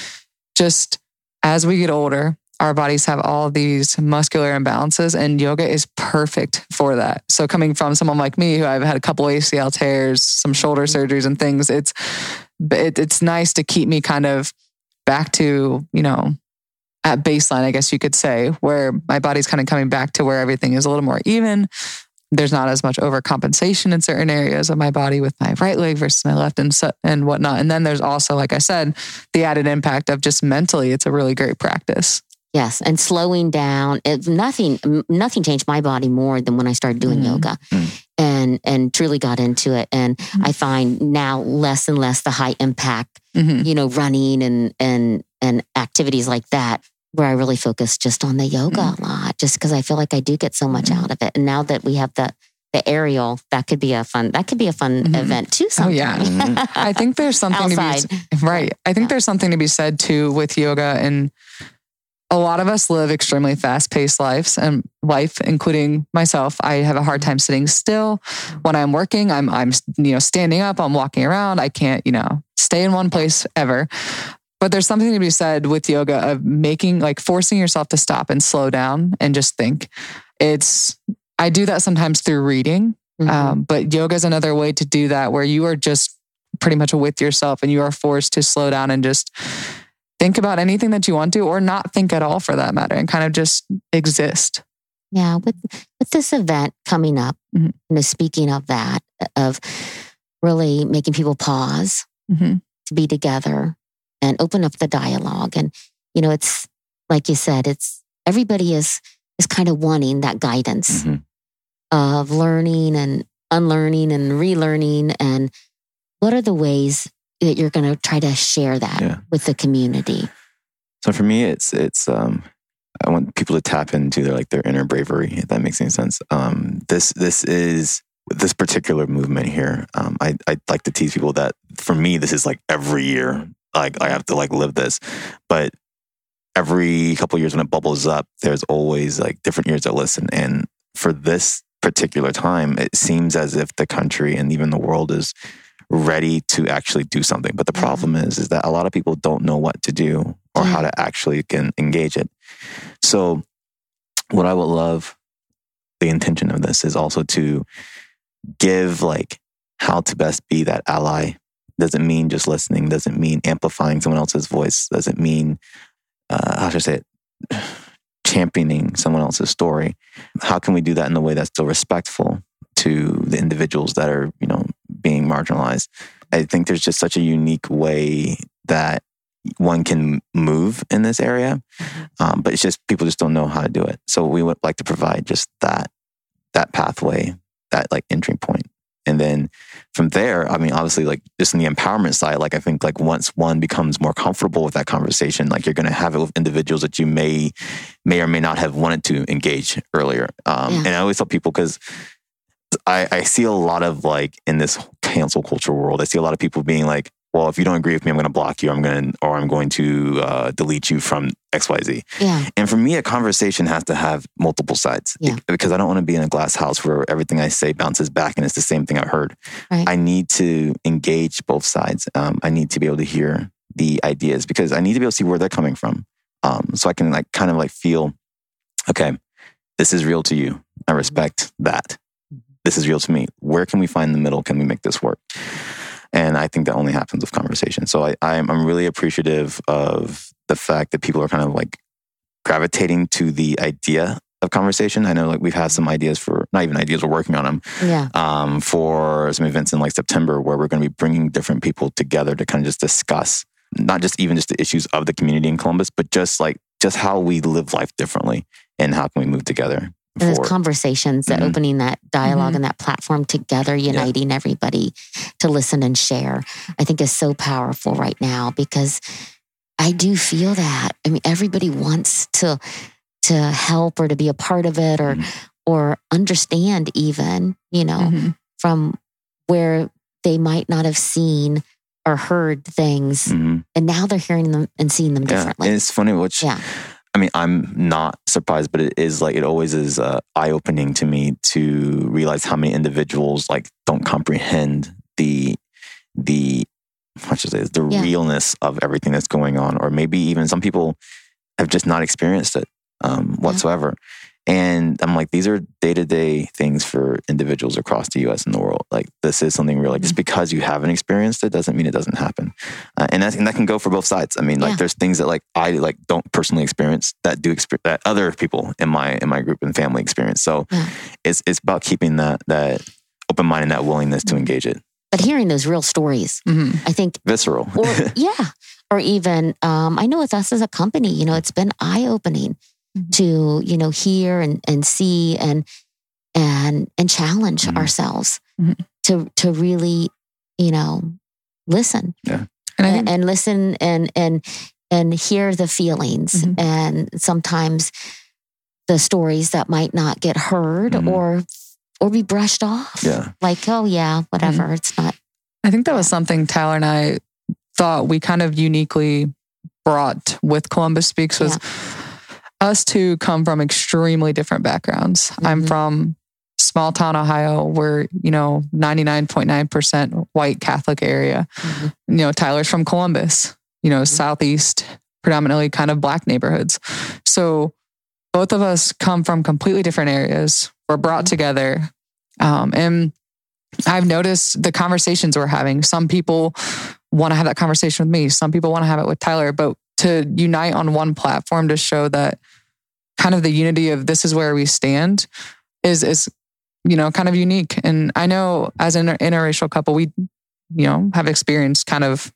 C: just. As we get older, our bodies have all these muscular imbalances and yoga is perfect for that. So coming from someone like me, who I've had a couple A C L tears, some shoulder surgeries and things, it's it, it's nice to keep me kind of back to, you know, at baseline, I guess you could say, where my body's kind of coming back to where everything is a little more even. There's not as much overcompensation in certain areas of my body with my right leg versus my left and and whatnot. And then there's also, like I said, the added impact of just mentally, it's a really great practice.
A: Yes, and slowing down. It, nothing, nothing changed my body more than when I started doing mm. yoga, mm. and and truly got into it. And mm. I find now less and less the high impact, mm-hmm. you know, running and and and activities like that, where I really focus just on the yoga mm-hmm. a lot, just because I feel like I do get so much mm-hmm. out of it. And now that we have the the aerial, that could be a fun, that could be a fun mm-hmm. event too. Sometime.
C: Oh yeah. I think there's something
A: Outside.
C: to be, right. I think yeah. there's something to be said too with yoga, and a lot of us live extremely fast paced lives and life, including myself. I have a hard time sitting still when I'm working. I'm, I'm, you know, standing up, I'm walking around. I can't, you know, stay in one place ever. But there's something to be said with yoga of making, like forcing yourself to stop and slow down and just think. It's, I do that sometimes through reading, mm-hmm. um, but yoga is another way to do that, where you are just pretty much with yourself and you are forced to slow down and just think about anything that you want to, or not think at all for that matter, and kind of just exist.
A: Yeah, with with this event coming up, mm-hmm. you know, speaking of that, of really making people pause mm-hmm. to be together and open up the dialogue. And, you know, it's like you said, it's everybody is is kind of wanting that guidance mm-hmm. of learning and unlearning and relearning. And what are the ways that you're going to try to share that yeah. with the community?
B: So for me, it's it's um, I want people to tap into their like their inner bravery, if that makes any sense. Um, this this is this particular movement here. Um, I I like to tease people that for me, this is like every year. Like I have to like live this, but every couple of years when it bubbles up, there's always like different years that listen. And for this particular time, it seems as if the country and even the world is ready to actually do something. But the problem is, is that a lot of people don't know what to do or how to actually can engage it. So what I would love, the intention of this is also to give like how to best be that ally. Doesn't mean just listening, doesn't mean amplifying someone else's voice, doesn't mean, uh, how should I say it, championing someone else's story. How can we do that in a way that's still respectful to the individuals that are, you know, being marginalized? I think there's just such a unique way that one can move in this area, um, but it's just people just don't know how to do it. So we would like to provide just that that pathway, that like entry point. And then from there, I mean, obviously, like just in the empowerment side, like I think like once one becomes more comfortable with that conversation, like you're going to have it with individuals that you may, may or may not have wanted to engage earlier. Um, yeah. And I always tell people, because I, I see a lot of like in this cancel culture world, I see a lot of people being like, well, if you don't agree with me, I'm going to block you. I'm going to, or I'm going to uh, delete you from X Y Z.
A: Yeah.
B: And for me, a conversation has to have multiple sides
A: yeah.
B: because I don't want to be in a glass house where everything I say bounces back and it's the same thing I heard.
A: Right.
B: I need to engage both sides. Um, I need to be able to hear the ideas because I need to be able to see where they're coming from. Um, so I can like kind of like feel, okay, this is real to you. I respect that. This is real to me. Where can we find the middle? Can we make this work? And I think that only happens with conversation. So I, I'm, I'm really appreciative of the fact that people are kind of like gravitating to the idea of conversation. I know like we've had some ideas for, not even ideas, we're working on them.
A: Yeah.
B: Um, for some events in like September where we're going to be bringing different people together to kind of just discuss, not just even just the issues of the community in Columbus, but just like, just how we live life differently and how can we move together.
A: And those conversations, mm-hmm. that opening that dialogue mm-hmm. and that platform together, uniting yeah. everybody to listen and share, I think is so powerful right now because I do feel that. I mean, everybody wants to to help or to be a part of it or mm-hmm. or understand even, you know, mm-hmm. from where they might not have seen or heard things. Mm-hmm. And now they're hearing them and seeing them
B: yeah.
A: differently.
B: And it's funny, which... Yeah. I mean, I'm not surprised, but it is like, it always is uh, eye-opening to me to realize how many individuals like don't comprehend the, the, what should I say, the yeah. realness of everything that's going on. Or maybe even some people have just not experienced it um, whatsoever. Yeah. And I'm like, these are day-to-day things for individuals across the U S and the world. Like this is something real. Like mm-hmm. just because you haven't experienced it doesn't mean it doesn't happen. Uh, and, that, and that can go for both sides. I mean, like yeah. there's things that like I like don't personally experience that do experience that other people in my in my group and family experience. So yeah. it's it's about keeping that that open mind and that willingness to engage it.
A: But hearing those real stories, mm-hmm. I think
B: visceral.
A: Or, yeah, or even um, I know with us as a company, you know, it's been eye-opening. Mm-hmm. To, you know, hear and, and see and and and challenge mm-hmm. ourselves mm-hmm. to to really, you know, listen.
B: Yeah.
A: And, and, and listen and and and hear the feelings mm-hmm. and sometimes the stories that might not get heard mm-hmm. or or be brushed off.
B: Yeah.
A: Like, oh yeah, whatever. Mm-hmm. It's not.
C: I think that was something Tyler and I thought we kind of uniquely brought with Columbus Speaks was yeah. us two come from extremely different backgrounds. Mm-hmm. I'm from small town Ohio where, you know, ninety-nine point nine percent white Catholic area. Mm-hmm. You know, Tyler's from Columbus, you know, mm-hmm. southeast, predominantly kind of black neighborhoods. So both of us come from completely different areas. We're brought mm-hmm. together. Um, and I've noticed the conversations we're having. Some people want to have that conversation with me. Some people want to have it with Tyler, but to unite on one platform to show that kind of the unity of this is where we stand is, is, you know, kind of unique. And I know as an interracial couple, we, you know, have experienced kind of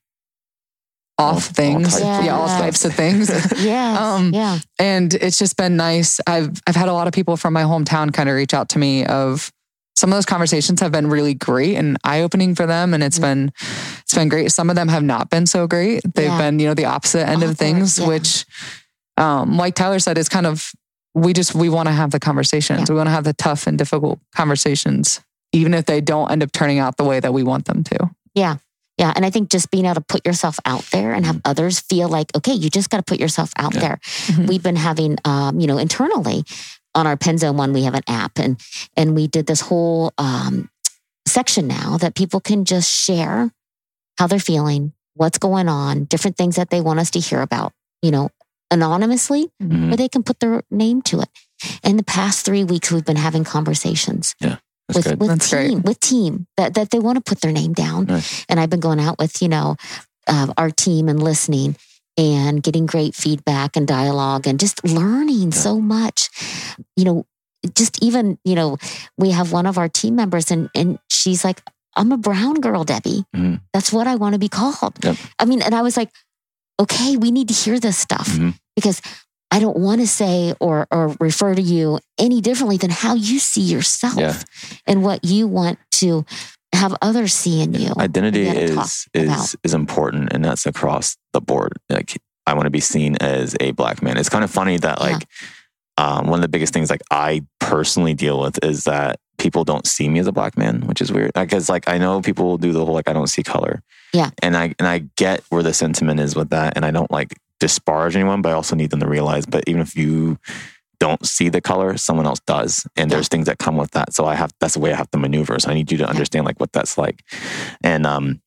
C: off all, things. All yeah. yeah, all types of things.
A: yeah. Um, yeah.
C: And it's just been nice. I've, I've had a lot of people from my hometown kind of reach out to me of some of those conversations have been really great and eye-opening for them. And it's mm-hmm. been, it's been great. Some of them have not been so great. They've yeah. been, you know, the opposite end oh, of things, yeah. which, um, like Tyler said, is kind of, we just, we want to have the conversations. Yeah. We want to have the tough and difficult conversations, even if they don't end up turning out the way that we want them to.
A: Yeah. Yeah. And I think just being able to put yourself out there and have others feel like, okay, you just got to put yourself out yeah. there. Mm-hmm. We've been having, um, you know, internally on our Penzone One, we have an app and, and we did this whole um, section now that people can just share how they're feeling, what's going on, different things that they want us to hear about, you know, anonymously, mm-hmm. or they can put their name to it. In the past three weeks, we've been having conversations.
B: Yeah.
A: With,
B: good.
A: with
C: That's
A: team,
C: great.
A: with team that, that they want to put their name down.
B: Nice.
A: And I've been going out with, you know, uh, our team and listening and getting great feedback and dialogue and just learning yeah. so much. You know, just even, you know, we have one of our team members and, and she's like, I'm a brown girl, Debbie. Mm-hmm. That's what I want to be called.
B: Yep.
A: I mean, and I was like, okay, we need to hear this stuff mm-hmm. because I don't want to say or or refer to you any differently than how you see yourself yeah. and what you want to have others see in you.
B: Identity is is is important, and that's across the board. Like, I want to be seen as a black man. It's kind of funny that like yeah. um, one of the biggest things like I personally deal with is that people don't see me as a black man, which is weird. Because like I know people will do the whole like I don't see color.
A: Yeah,
B: and I and I get where the sentiment is with that, and I don't like disparage anyone, but I also need them to realize, but even if you don't see the color, someone else does. And there's things that come with that. So I have, that's the way I have to maneuver. So I need you to understand like what that's like. And um,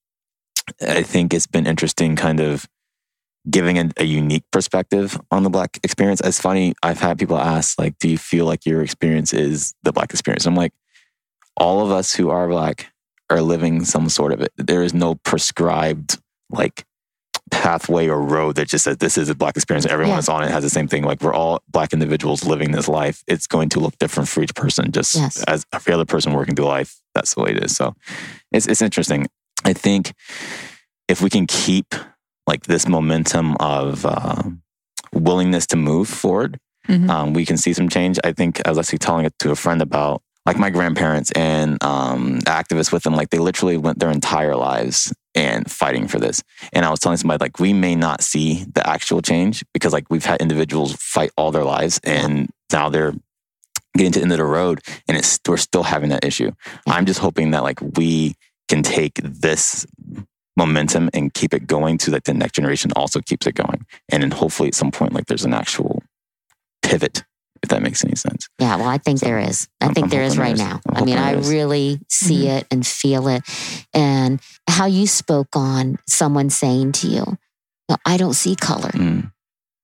B: I think it's been interesting kind of giving a, a unique perspective on the black experience. It's funny, I've had people ask like, do you feel like your experience is the black experience? I'm like, all of us who are black are living some sort of it. There is no prescribed like pathway or road that just says this is a black experience. Everyone that's yeah. on it has the same thing. Like we're all black individuals living this life. It's going to look different for each person. Just yes. as every other person working through life, that's the way it is. So it's it's interesting. I think if we can keep like this momentum of uh, willingness to move forward, mm-hmm. um, we can see some change. I think I was actually telling it to a friend about like my grandparents and um, activists with them. Like they literally went their entire lives and fighting for this. And I was telling somebody like, we may not see the actual change because like we've had individuals fight all their lives and now they're getting to the end of the road and it's, we're still having that issue. I'm just hoping that like we can take this momentum and keep it going so that the next generation also keeps it going. And then hopefully at some point, like there's an actual pivot, if that makes any sense.
A: Yeah, well, I think so, there is. I
B: I'm,
A: think
B: I'm
A: there is right now. I mean, I really see mm-hmm. it and feel it. And how you spoke on someone saying to you, no, I don't see color. Mm.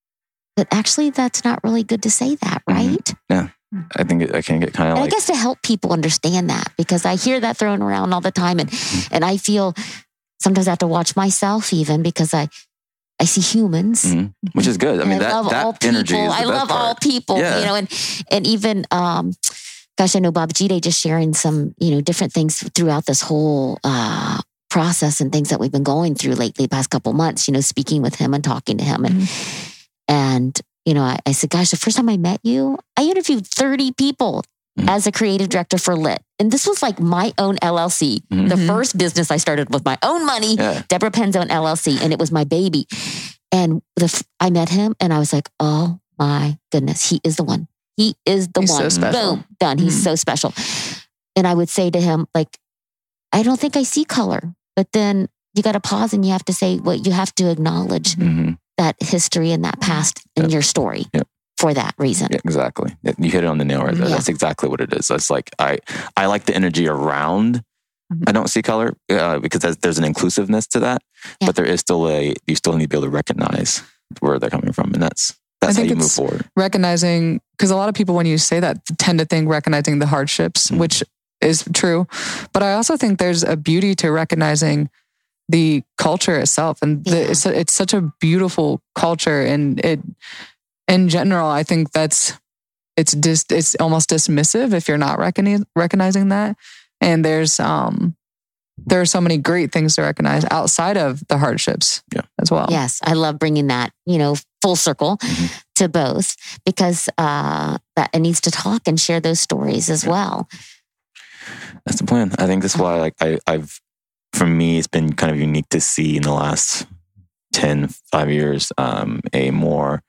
A: But actually, that's not really good to say that, right?
B: Mm-hmm. Yeah. I think it, I can get kind of like...
A: I guess to help people understand that, because I hear that thrown around all the time. And, mm-hmm. and I feel sometimes I have to watch myself even because I... I see humans,
B: mm-hmm. which is good. I mean, I that, love that all energy
A: people.
B: is the
A: I
B: best
A: love
B: part.
A: all people,
B: yeah.
A: you know, and and even, um, gosh, I know Bob Gide just sharing some, you know, different things throughout this whole uh, process and things that we've been going through lately, the past couple months. You know, speaking with him and talking to him, and mm-hmm. and you know, I, I said, gosh, the first time I met you, I interviewed thirty people. Mm-hmm. As a creative director for Lit. And this was like my own L L C. Mm-hmm. The first business I started with my own money, yeah. Deborah Penzone L L C. And it was my baby. And the, I met him and I was like, oh my goodness, he is the one. He is the
C: He's
A: one.
C: So special.
A: Boom, done. He's mm-hmm. so special. And I would say to him, like, I don't think I see color. But then you got to pause and you have to say, well, you have to acknowledge mm-hmm. that history and that past in yep. your story yep. for that reason.
B: Yeah, exactly. You hit it on the nail right there. Yeah. That's exactly what it is. It's like, I, I like the energy around. Mm-hmm. I don't see color uh, because there's, there's an inclusiveness to that, yeah. but there is still a, you still need to be able to recognize where they're coming from. And that's, that's how you move forward.
C: Recognizing, because a lot of people, when you say that, tend to think recognizing the hardships, mm-hmm. which is true. But I also think there's a beauty to recognizing the culture itself. And the, yeah. it's, it's such a beautiful culture. And it, in general, I think that's, it's just, it's almost dismissive if you're not recognize, recognizing that. And there's, um, there are so many great things to recognize outside of the hardships yeah. as well.
A: Yes. I love bringing that, you know, full circle mm-hmm. to both because, uh, that it needs to talk and share those stories as yeah. well.
B: That's the plan. I think that's why, like, I, I've, for me, it's been kind of unique to see in the last ten, five years, um, a more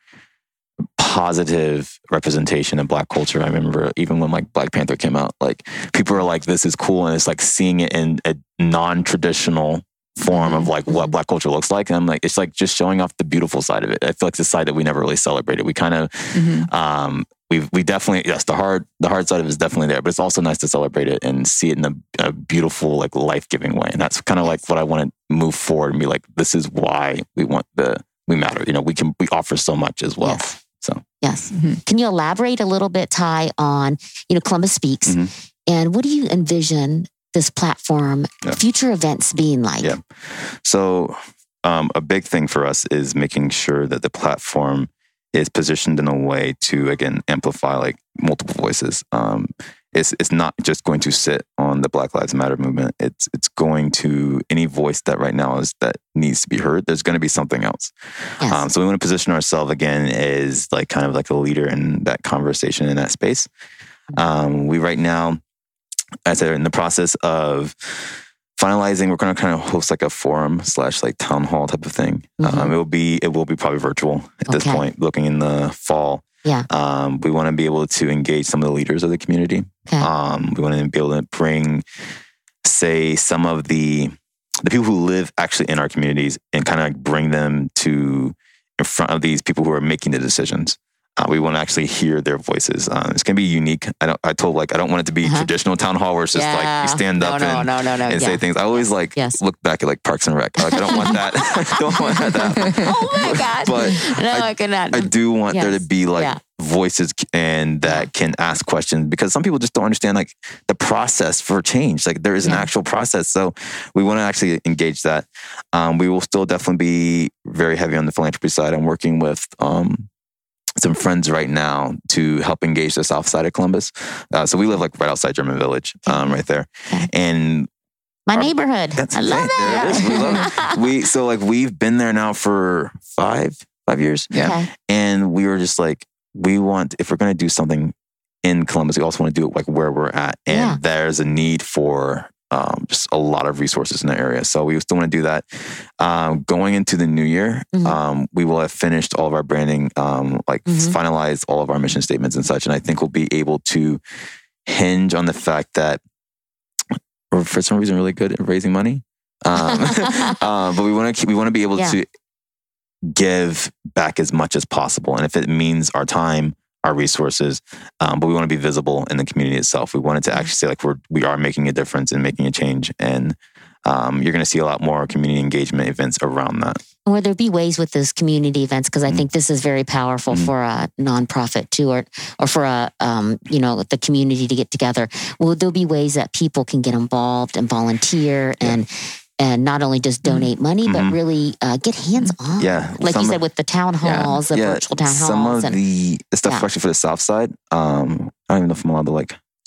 B: positive representation of Black culture. I remember even when like Black Panther came out, like people are like, this is cool. And it's like seeing it in a non-traditional form of like what Black culture looks like. And I'm like, it's like just showing off the beautiful side of it. I feel like it's a side that we never really celebrated. We kind of, mm-hmm. um, we we definitely, yes, the hard, the hard side of it is definitely there, but it's also nice to celebrate it and see it in a, a beautiful, like life-giving way. And that's kind of like what I want to move forward and be like, this is why we want the, we matter. You know, we can, we offer so much as well.
A: Yes.
B: So,
A: yes. Mm-hmm. Can you elaborate a little bit, Ty, on, you know, Columbus Speaks mm-hmm. and what do you envision this platform, yeah. future events being like?
B: Yeah. So um, a big thing for us is making sure that the platform is positioned in a way to, again, amplify like multiple voices. Um, it's it's not just going to sit on the Black Lives Matter movement. It's it's going to any voice that right now is that needs to be heard. There's going to be something else. Yes. Um, so we want to position ourselves again as like kind of like a leader in that conversation in that space. Um, we right now, as they're in the process of finalizing, we're going to kind of host like a forum slash like town hall type of thing. Mm-hmm. Um, it will be it will be probably virtual at okay. this point. Looking in the fall.
A: Yeah.
B: Um, we want to be able to engage some of the leaders of the community. Okay. Um, we want to be able to bring, say, some of the the people who live actually in our communities and kind of like bring them to in front of these people who are making the decisions. Uh, we want to actually hear their voices. Um, it's going to be unique. I don't. I told like I don't want it to be uh-huh. traditional town hall where it's just yeah. like you stand up
A: no, no,
B: and,
A: no, no, no,
B: and
A: yeah.
B: say things. I always like yes. look back at like Parks and Rec. Like I don't want that. I don't want that. To happen.
A: Oh my god!
B: But
A: no,
B: I,
A: I cannot.
B: I do want
A: yes.
B: there to be like yeah. voices and that yeah. can ask questions because some people just don't understand like the process for change. Like there is an yeah. actual process. So we want to actually engage that. Um, we will still definitely be very heavy on the philanthropy side. I'm working with. Um, some friends right now to help engage the south side of Columbus. Uh, so we live like right outside German Village, um, right there. And
A: my our, neighborhood. That's I love it.
B: There it is. We love it. We, so like we've been there now for five, five years.
C: Yeah.
A: Okay.
B: And we were just like, we want, if we're going to do something in Columbus, we also want to do it like where we're at. And yeah. there's a need for Um, just a lot of resources in the area. So we still want to do that. Um, going into the new year, mm-hmm. um, we will have finished all of our branding, um, like mm-hmm. finalized all of our mission statements and such. And I think we'll be able to hinge on the fact that we're for some reason really good at raising money. Um, uh, but we want to keep, we want to be able yeah. to give back as much as possible. And if it means our time, our resources, um, but we want to be visible in the community itself. We wanted to actually say like we're we are making a difference and making a change, and um, you're going to see a lot more community engagement events around that.
A: Will there be ways with those community events? Because I mm-hmm. think this is very powerful mm-hmm. for a nonprofit too, or or for a um, you know the community to get together. Will there be ways that people can get involved and volunteer yeah. and? And not only just donate money, mm-hmm. but really uh, get hands on.
B: Yeah.
A: Like you said, with the town halls, yeah. the
B: yeah.
A: virtual town halls.
B: Some of
A: and,
B: the stuff, yeah. especially for the South Side, um, I don't even know if I'm allowed to like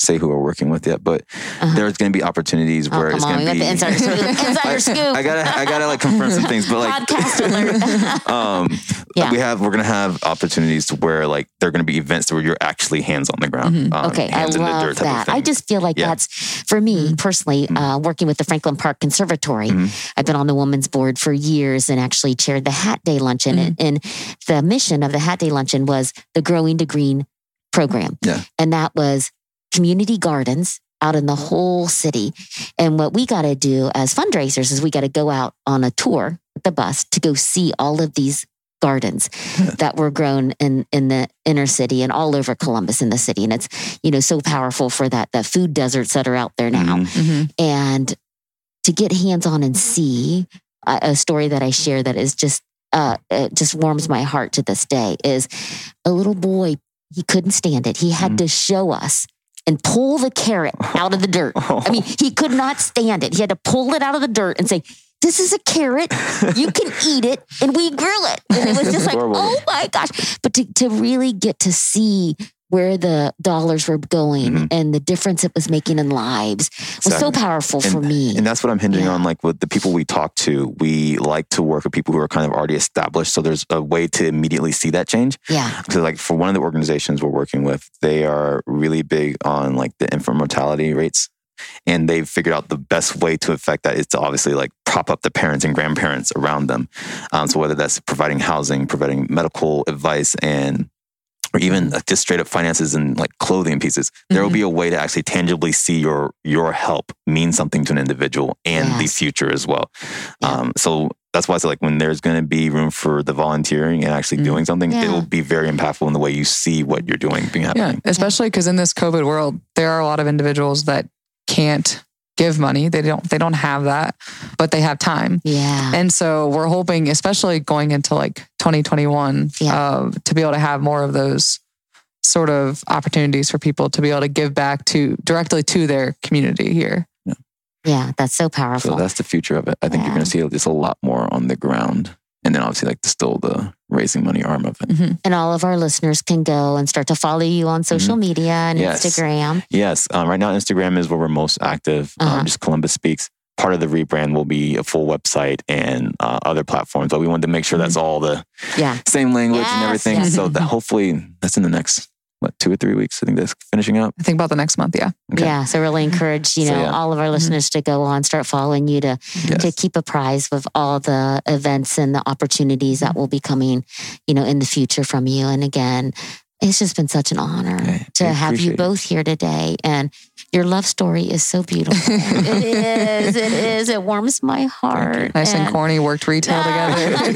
B: say who we're working with yet, but uh-huh. there's going to be opportunities
A: oh,
B: where it's going to be
A: the insider scoop. Insider scoop.
B: I, I gotta, I gotta like confirm some things, but like,
A: podcast alert.
B: um, yeah. we have, we're going to have opportunities to where like there are going to be events where you're actually hands on the ground.
A: Mm-hmm.
B: Um,
A: okay, I love that. I just feel like yeah. that's for me personally. Mm-hmm. Uh, working with the Franklin Park Conservatory, mm-hmm. I've been on the women's board for years and actually chaired the Hat Day Luncheon, mm-hmm. and, and the mission of the Hat Day Luncheon was the Growing to Green program,
B: yeah.
A: and that was community gardens out in the whole city. And what we got to do as fundraisers is we got to go out on a tour with the bus to go see all of these gardens yeah. that were grown in, in the inner city and all over Columbus in the city. And it's, you know, so powerful for that, the food deserts that are out there now. Mm-hmm. And to get hands-on and see a, a story that I share that is just, uh, it just warms my heart to this day is a little boy. He couldn't stand it. He had mm. to show us and pull the carrot out of the dirt. Oh. I mean, he could not stand it. He had to pull it out of the dirt and say, this is a carrot. You can eat it. And we grill it. And it was just like, oh my gosh. But to, to really get to see where the dollars were going mm-hmm. and the difference it was making in lives was exactly. so powerful
B: and,
A: for me.
B: And that's what I'm hinging yeah. on. Like with the people we talk to, we like to work with people who are kind of already established. So there's a way to immediately see that change.
A: Yeah.
B: So like for one of the organizations we're working with, they are really big on like the infant mortality rates. And they've figured out the best way to affect that is to obviously like prop up the parents and grandparents around them. Um, so whether that's providing housing, providing medical advice, and or even just straight up finances and like clothing pieces, there mm-hmm. will be a way to actually tangibly see your your help mean something to an individual and yes. the future as well. Yeah. Um, so that's why I say like when there's going to be room for the volunteering and actually mm-hmm. doing something, yeah. it will be very impactful in the way you see what you're doing being happening.
C: Yeah, especially because in this COVID world, there are a lot of individuals that can't give money. They don't, they don't have that, but they have time.
A: Yeah.
C: And so we're hoping, especially going into like twenty twenty-one, yeah. uh, to be able to have more of those sort of opportunities for people to be able to give back to directly to their community here.
B: Yeah.
A: Yeah. That's so powerful.
B: So that's the future of it. I think yeah. you're going to see just a lot more on the ground. And then obviously like the, still the raising money arm of it.
A: Mm-hmm. And all of our listeners can go and start to follow you on social mm-hmm. media and
B: yes.
A: Instagram.
B: Yes. Um, right now, Instagram is where we're most active. Uh-huh. Um, just Columbus Speaks. Part of the rebrand will be a full website and uh, other platforms. But we wanted to make sure mm-hmm. that's all the
A: yeah.
B: same language
A: yes,
B: and everything.
A: Yes.
B: So that hopefully that's in the next, what, two or three weeks? I think that's finishing up.
C: I think about the next month, yeah.
A: Okay. Yeah, so really encourage, you know, so, yeah. all of our listeners mm-hmm. to go on, start following you to yes. to keep apprised of all the events and the opportunities that will be coming, you know, in the future from you. And again, it's just been such an honor okay. to have you both here today. And your love story is so beautiful. It is. It is. It warms my heart.
C: Nice and, and corny, worked retail together.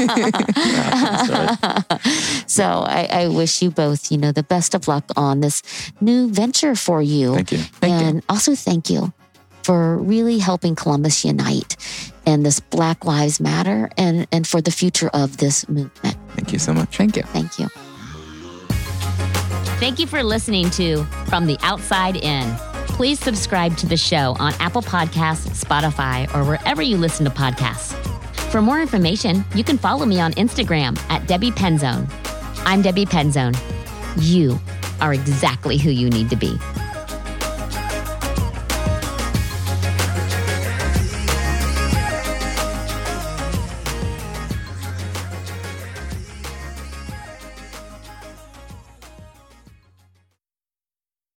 A: So I, I wish you both, you know, the best of luck on this new venture for you.
B: Thank you.
C: Thank
A: and
C: you.
A: also thank you for really helping Columbus unite and this Black Lives Matter and, and for the future of this movement.
B: Thank you so much.
C: Thank you.
A: Thank you.
D: Thank you for listening to From the Outside In. Please subscribe to the show on Apple Podcasts, Spotify, or wherever you listen to podcasts. For more information, you can follow me on Instagram at Debbie Penzone. I'm Debbie Penzone. You are exactly who you need to be.